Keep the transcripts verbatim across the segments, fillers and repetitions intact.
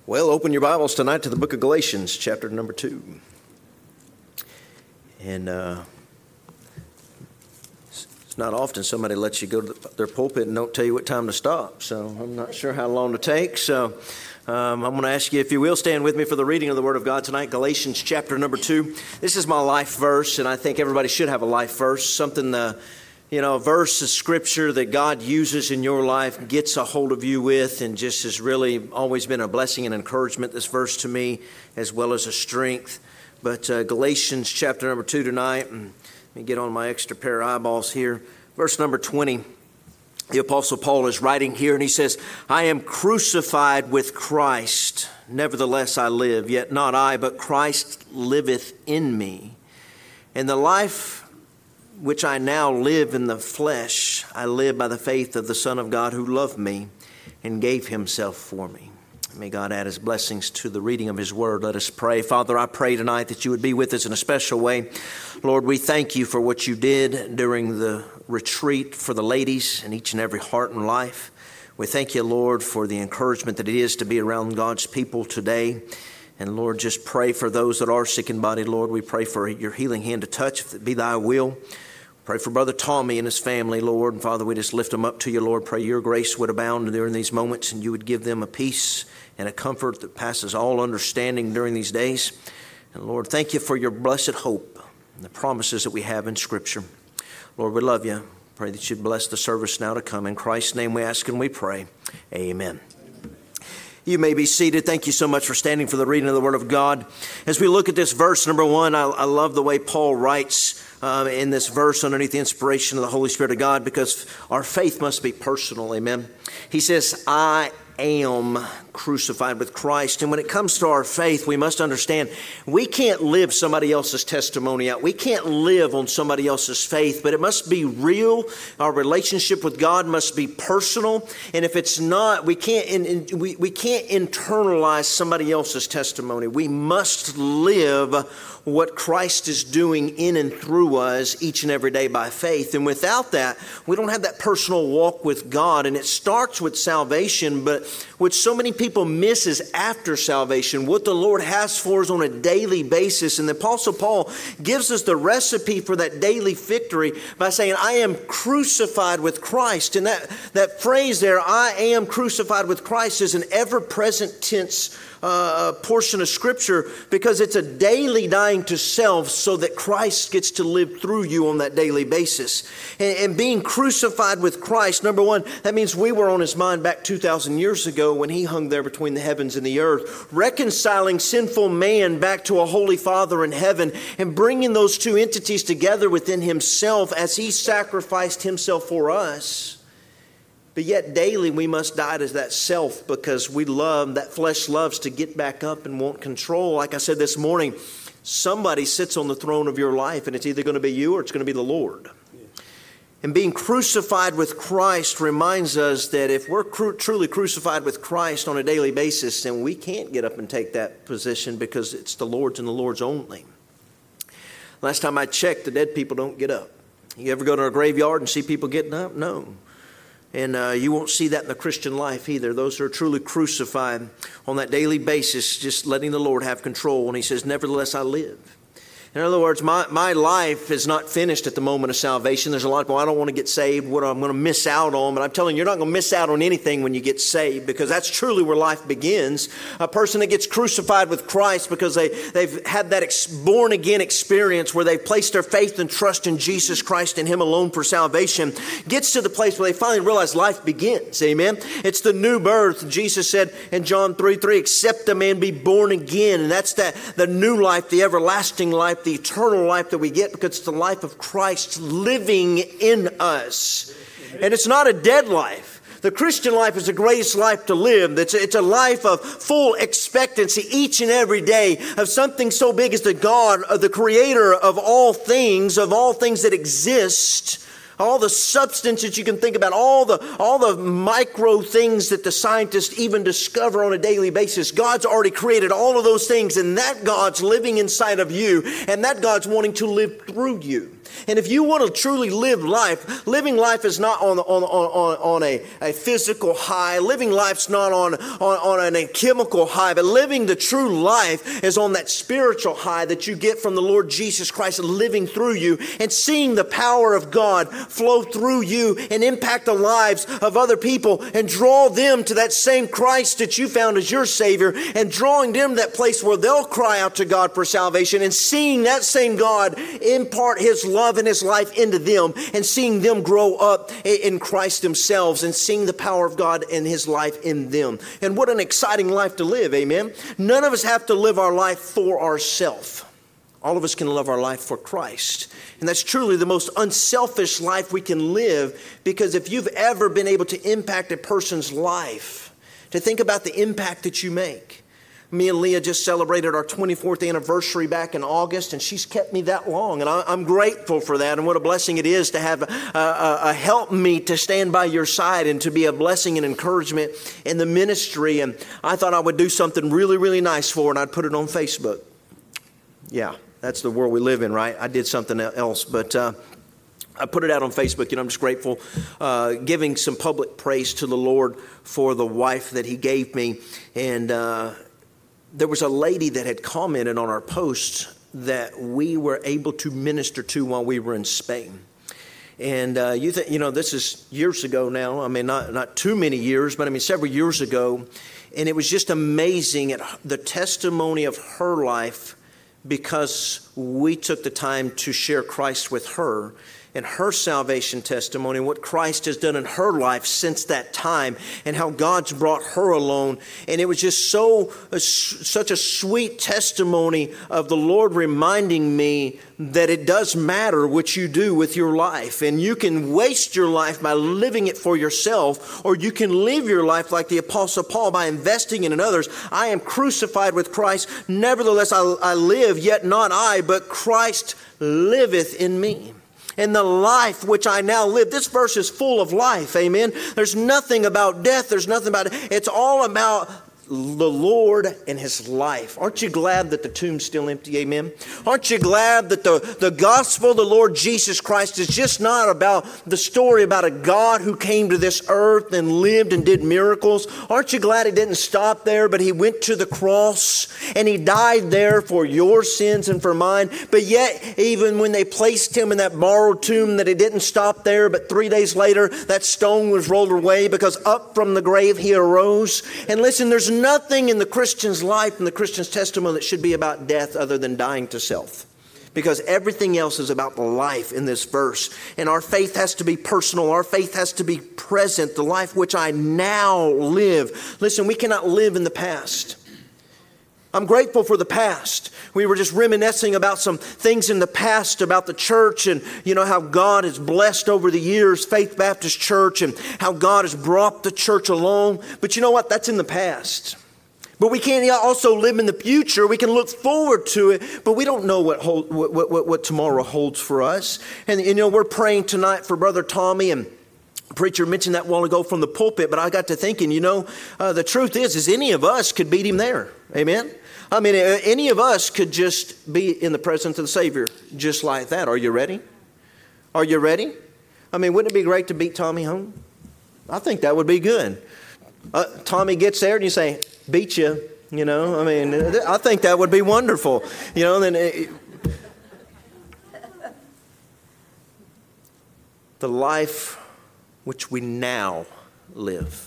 Well, open your Bibles tonight to the book of Galatians, chapter number two. And uh, it's not often somebody lets you go to their pulpit and don't tell you what time to stop. So I'm not sure how long to take. So um, I'm going to ask you, if you will, stand with me for the reading of the Word of God tonight, Galatians chapter number two. This is my life verse, and I think everybody should have a life verse, something uh, You know, a verse of Scripture that God uses in your life, gets a hold of you with, and just has really always been a blessing and encouragement, this verse to me, as well as a strength. But uh, Galatians chapter number two tonight, and let me get on my extra pair of eyeballs here. Verse number twenty, the Apostle Paul is writing here, and he says, I am crucified with Christ. Nevertheless I live, yet not I, but Christ liveth in me. And the life which I now live in the flesh, I live by the faith of the Son of God who loved me and gave himself for me. May God add his blessings to the reading of his word. Let us pray. Father, I pray tonight that you would be with us in a special way. Lord, we thank you for what you did during the retreat for the ladies in each and every heart and life. We thank you, Lord, for the encouragement that it is to be around God's people today. And Lord, just pray for those that are sick in body. Lord, we pray for your healing hand to touch, if it be thy will. Pray for Brother Tommy and his family, Lord. And Father, we just lift them up to you, Lord. Pray your grace would abound during these moments, and you would give them a peace and a comfort that passes all understanding during these days. And Lord, thank you for your blessed hope and the promises that we have in Scripture. Lord, we love you. Pray that you'd bless the service now to come. In Christ's name we ask and we pray. Amen. You may be seated. Thank you so much for standing for the reading of the Word of God. As we look at this verse, number one, I, I love the way Paul writes um, in this verse underneath the inspiration of the Holy Spirit of God, because our faith must be personal. Amen. He says, I am crucified with Christ. And when it comes to our faith, we must understand we can't live somebody else's testimony out. We can't live on somebody else's faith, but it must be real. Our relationship with God must be personal. And if it's not, we can't, in, in, we, we can't internalize somebody else's testimony. We must live what Christ is doing in and through us each and every day by faith. And without that, we don't have that personal walk with God. And it starts with salvation, but what so many people miss is after salvation, what the Lord has for us on a daily basis. And the Apostle Paul gives us the recipe for that daily victory by saying, I am crucified with Christ. And that, that phrase there, I am crucified with Christ, is an ever-present tense Uh, portion of Scripture, because it's a daily dying to self so that Christ gets to live through you on that daily basis. And, and being crucified with Christ, number one, that means we were on his mind back two thousand years ago when he hung there between the heavens and the earth, reconciling sinful man back to a holy Father in heaven and bringing those two entities together within himself as he sacrificed himself for us. But yet daily we must die to that self, because we love, that flesh loves to get back up and want control. Like I said this morning, somebody sits on the throne of your life, and it's either going to be you or it's going to be the Lord. Yeah. And being crucified with Christ reminds us that if we're cru- truly crucified with Christ on a daily basis, then we can't get up and take that position, because it's the Lord's and the Lord's only. Last time I checked, the dead people don't get up. You ever go to a graveyard and see people getting up? No. And uh, you won't see that in the Christian life either. Those who are truly crucified on that daily basis, just letting the Lord have control. And he says, nevertheless I live. In other words, my, my life is not finished at the moment of salvation. There's a lot of people, I don't want to get saved, what I'm going to miss out on. But I'm telling you, you're not going to miss out on anything when you get saved, because that's truly where life begins. A person that gets crucified with Christ because they, they've had that ex- born-again experience where they've placed their faith and trust in Jesus Christ and him alone for salvation, gets to the place where they finally realize life begins. Amen? It's the new birth. Jesus said in John three three, except a man be born again. And that's that, the new life, the everlasting life, the eternal life that we get, because it's the life of Christ living in us. And it's not a dead life. The Christian life is the greatest life to live. It's a, it's a life of full expectancy each and every day of something so big as the God, of the creator of all things, of all things that exist. All the substance that you can think about, all the all the micro things that the scientists even discover on a daily basis. God's already created all of those things, and that God's living inside of you, and that God's wanting to live through you. And if you want to truly live life, living life is not on, on, on, on a, a physical high. Living life's not on, on, on a chemical high. But living the true life is on that spiritual high that you get from the Lord Jesus Christ living through you and seeing the power of God flow through you and impact the lives of other people and draw them to that same Christ that you found as your Savior and drawing them to that place where they'll cry out to God for salvation and seeing that same God impart His love love and His life into them and seeing them grow up in Christ themselves and seeing the power of God and His life in them. And what an exciting life to live, amen? None of us have to live our life for ourselves. All of us can live our life for Christ. And that's truly the most unselfish life we can live, because if you've ever been able to impact a person's life, to think about the impact that you make. Me and Leah just celebrated our twenty-fourth anniversary back in August, and she's kept me that long. And I, I'm grateful for that. And what a blessing it is to have a, a, a help me to stand by your side and to be a blessing and encouragement in the ministry. And I thought I would do something really, really nice for her, and I'd put it on Facebook. Yeah, that's the world we live in, right? I did something else, but uh, I put it out on Facebook. You know, I'm just grateful, uh, giving some public praise to the Lord for the wife that He gave me. And uh there was a lady that had commented on our post that we were able to minister to while we were in Spain. And uh, you think, you know, this is years ago now. I mean, not, not too many years, but I mean, several years ago. And it was just amazing at the testimony of her life, because we took the time to share Christ with her and her salvation testimony, what Christ has done in her life since that time, and how God's brought her along. And it was just so uh, such a sweet testimony of the Lord reminding me that it does matter what you do with your life. And you can waste your life by living it for yourself, or you can live your life like the Apostle Paul by investing in others. I am crucified with Christ. Nevertheless, I, I live, yet not I, but Christ liveth in me. And the life which I now live. This verse is full of life, amen? There's nothing about death. There's nothing about it. It's all about the Lord and His life. Aren't you glad that the tomb's still empty? Amen. Aren't you glad that the, the gospel of the Lord Jesus Christ is just not about the story about a God who came to this earth and lived and did miracles? Aren't you glad He didn't stop there, but He went to the cross and He died there for your sins and for mine? But yet, even when they placed Him in that borrowed tomb, that He didn't stop there, but three days later, that stone was rolled away, because up from the grave He arose. And listen, there's nothing in the Christian's life and the Christian's testimony that should be about death other than dying to self. Because everything else is about the life in this verse. And our faith has to be personal. Our faith has to be present. The life which I now live. Listen, we cannot live in the past. I'm grateful for the past. We were just reminiscing about some things in the past about the church, and you know how God has blessed over the years Faith Baptist Church, and how God has brought the church along. But you know what? That's in the past. But we can also live in the future. We can look forward to it, but we don't know what hold, what, what, what tomorrow holds for us. And you know, we're praying tonight for Brother Tommy, and preacher mentioned that a while ago from the pulpit, but I got to thinking, you know, uh, the truth is, is any of us could beat him there. Amen? I mean, any of us could just be in the presence of the Savior just like that. Are you ready? Are you ready? I mean, wouldn't it be great to beat Tommy home? I think that would be good. Uh, Tommy gets there and you say, beat you, you know. I mean, I think that would be wonderful. You know, then it, the life which we now live.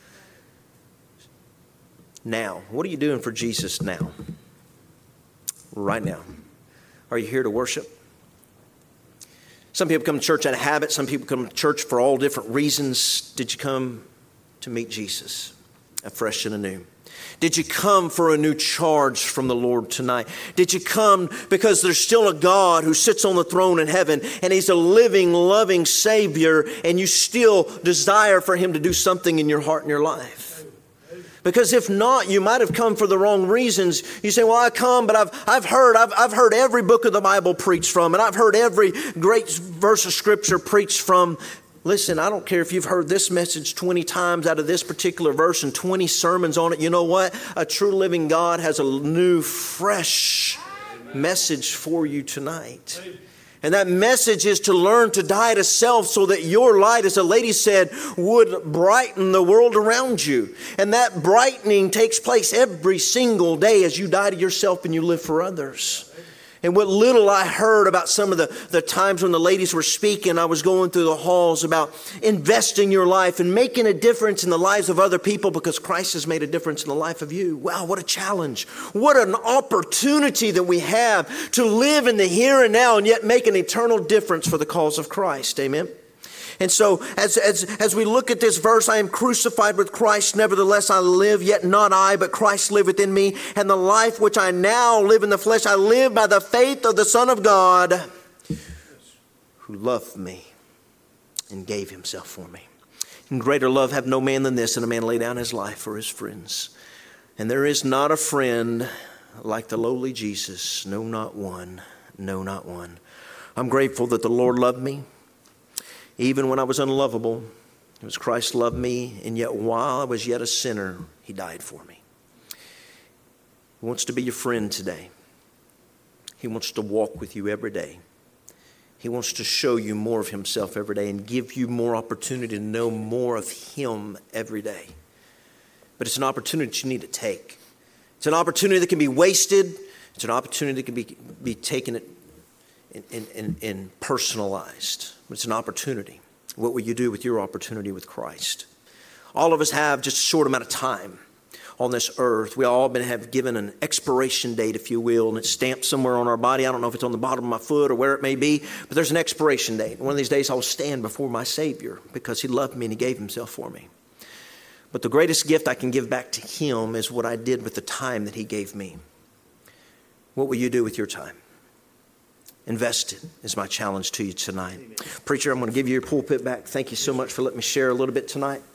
Now, what are you doing for Jesus now? Right now. Are you here to worship? Some people come to church out of habit. Some people come to church for all different reasons. Did you come to meet Jesus afresh and anew? Did you come for a new charge from the Lord tonight? Did you come because there's still a God who sits on the throne in heaven, and He's a living, loving Savior, and you still desire for Him to do something in your heart and your life? Because if not, you might have come for the wrong reasons. You say, well, I come, but I've, I've heard, I've, I've heard every book of the Bible preached from, and I've heard every great verse of Scripture preached from. Listen, I don't care if you've heard this message twenty times out of this particular verse and twenty sermons on it. You know what? A true living God has a new, fresh message for you tonight. And that message is to learn to die to self so that your light, as a lady said, would brighten the world around you. And that brightening takes place every single day as you die to yourself and you live for others. And what little I heard about some of the, the times when the ladies were speaking, I was going through the halls about investing your life and making a difference in the lives of other people because Christ has made a difference in the life of you. Wow, what a challenge. What an opportunity that we have to live in the here and now and yet make an eternal difference for the cause of Christ. Amen. And so as, as, as we look at this verse, I am crucified with Christ. Nevertheless, I live, yet not I, but Christ liveth in me. And the life which I now live in the flesh, I live by the faith of the Son of God, who loved me and gave himself for me. And greater love have no man than this, and a man lay down his life for his friends. And there is not a friend like the lowly Jesus. No, not one. No, not one. I'm grateful that the Lord loved me. Even when I was unlovable, it was Christ loved me, and yet while I was yet a sinner, he died for me. He wants to be your friend today. He wants to walk with you every day. He wants to show you more of himself every day and give you more opportunity to know more of him every day. But it's an opportunity that you need to take. It's an opportunity that can be wasted. It's an opportunity that can be, be taken and, and, and, and personalized. It's an opportunity. What will you do with your opportunity with Christ? All of us have just a short amount of time on this earth. We all been have given an expiration date, if you will, and it's stamped somewhere on our body. I don't know if it's on the bottom of my foot or where it may be, but there's an expiration date. One of these days I will stand before my Savior because he loved me and he gave himself for me. But the greatest gift I can give back to him is what I did with the time that he gave me. What will you do with your time? Invest it is my challenge to you tonight. Amen. Preacher, I'm going to give you your pulpit back. Thank you so much for letting me share a little bit tonight.